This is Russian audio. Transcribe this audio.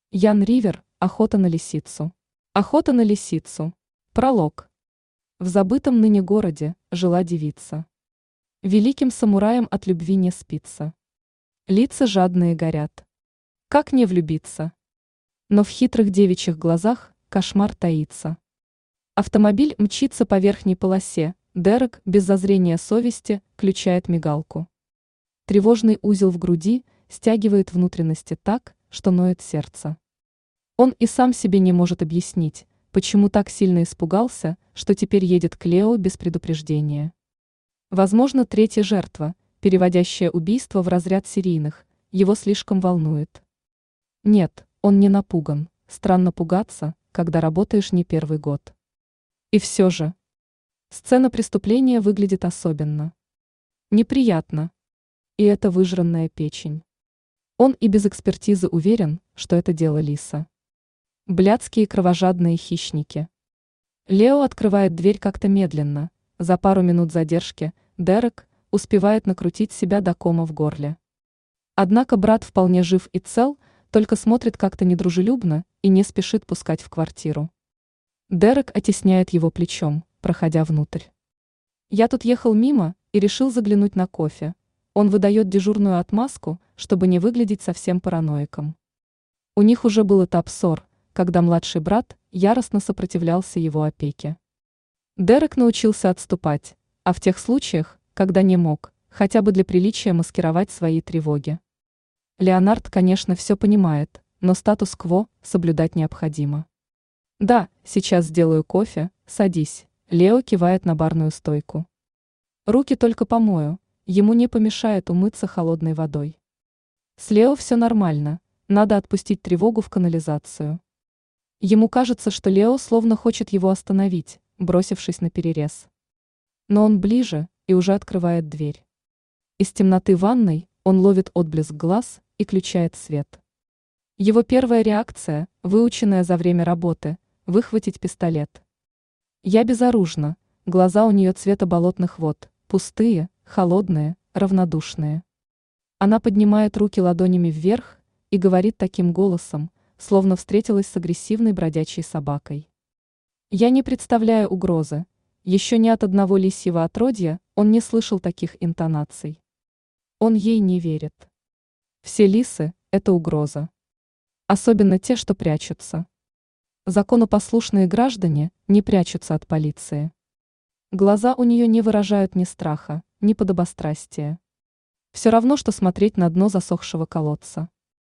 Ян Ривер. Охота на лисицу. Охота на лисицу. Пролог. В забытом ныне городе жила девица. Великим самураям от любви не спится. Лица жадные горят. Как не влюбиться? Но в хитрых девичьих глазах кошмар таится. Автомобиль мчится по верхней полосе, Дерек без зазрения совести включает мигалку. Тревожный узел в груди стягивает внутренности так, что ноет сердце. Он и сам себе не может объяснить, почему так сильно испугался, что теперь едет к Лео без предупреждения. Возможно, третья жертва, переводящая убийство в разряд серийных, его слишком волнует. Нет, он не напуган, странно пугаться, когда работаешь не первый год. И все же. Сцена преступления выглядит особенно. Неприятно. И это выжранная печень. Он и без экспертизы уверен, что это дело лиса. Блядские кровожадные хищники. Лео открывает дверь как-то медленно. За пару минут задержки Дерек успевает накрутить себя до кома в горле. Однако брат вполне жив и цел, только смотрит как-то недружелюбно и не спешит пускать в квартиру. Дерек оттесняет его плечом, проходя внутрь. «Я тут ехал мимо и решил заглянуть на кофе». Он выдает дежурную отмазку, чтобы не выглядеть совсем параноиком. У них уже был этап ссор, когда младший брат яростно сопротивлялся его опеке. Дерек научился отступать, а в тех случаях, когда не мог, хотя бы для приличия маскировать свои тревоги. Леонард, конечно, все понимает, но статус-кво соблюдать необходимо. «Да, сейчас сделаю кофе, садись», Лео кивает на барную стойку. «Руки только помою, ему не помешает умыться холодной водой». С Лео все нормально, надо отпустить тревогу в канализацию. Ему кажется, что Лео словно хочет его остановить, бросившись на перерез. Но он ближе и уже открывает дверь. Из темноты ванной он ловит отблеск глаз и включает свет. Его первая реакция, выученная за время работы, выхватить пистолет. Я безоружна, глаза у нее цвета болотных вод, пустые, холодные, равнодушные. Она поднимает руки ладонями вверх и говорит таким голосом, словно встретилась с агрессивной бродячей собакой. Я не представляю угрозы. Еще ни от одного лисьего отродья он не слышал таких интонаций. Он ей не верит. Все лисы – это угроза. Особенно те, что прячутся. Законопослушные граждане не прячутся от полиции. Глаза у нее не выражают ни страха, ни подобострастия. Все равно, что смотреть на дно засохшего колодца.